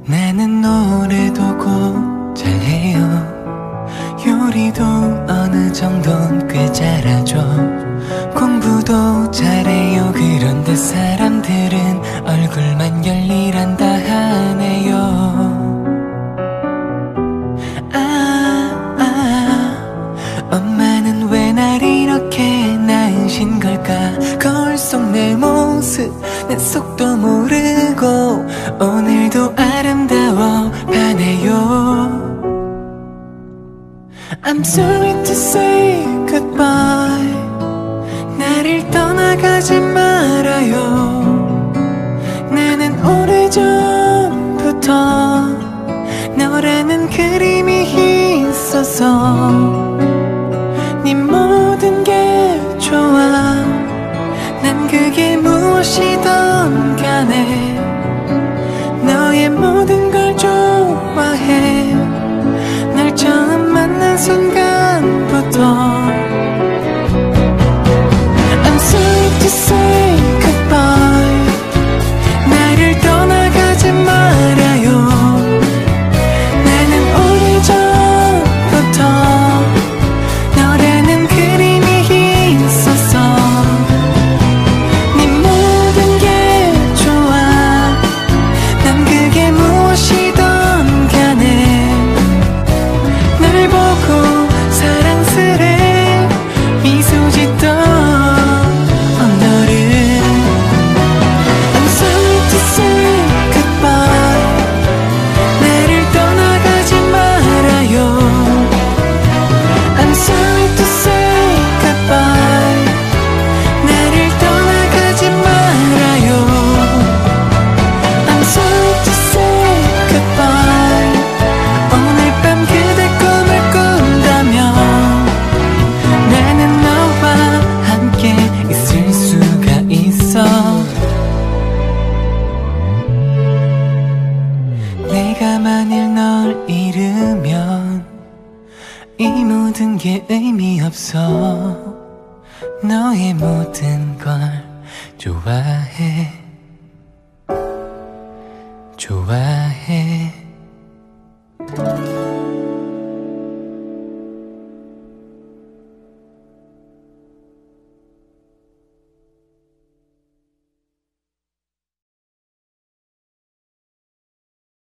나는 노래도 꼭 잘해요. 요리도 어느 정도는 꽤 잘하죠. 공부도 잘해요. 그런데 사람들은 얼굴만 열일한다 하네요. 엄마는 왜 날 이렇게 낳으신 걸까? 거울 속 내 모습 내 속도 모르고 오늘도 아름다워 반해요. I'm sorry to say goodbye. 나를 떠나가지 말아요. 나는 오래전부터 너라는 그림이 있어서 네 모든 게 좋아. 난 그게 무엇이든 간에 너의 모든 걸 좋아해. 널 처음 만난 순간부터 I'm sorry to say goodbye. 나를 떠나가지 말아요. 나는 오래전부터 너라는 그림이 있어서 네 모든 게 좋아. 난 그게 무엇이든 간에 널 보고 사랑스레 미소 짓던 너를 I'm sorry to say goodbye. 나를 떠나가지 말아요. I'm sorry to say goodbye. 나를 떠나가지 말아요. I'm sorry to say goodbye. 오늘 밤 그대 꿈을 꾼다면 나는 너와 함께 있을 수가 있어. 내가 만일 널 잃으면 이 모든 게 의미 없어. 너의 모든 걸 좋아해. 좋아해.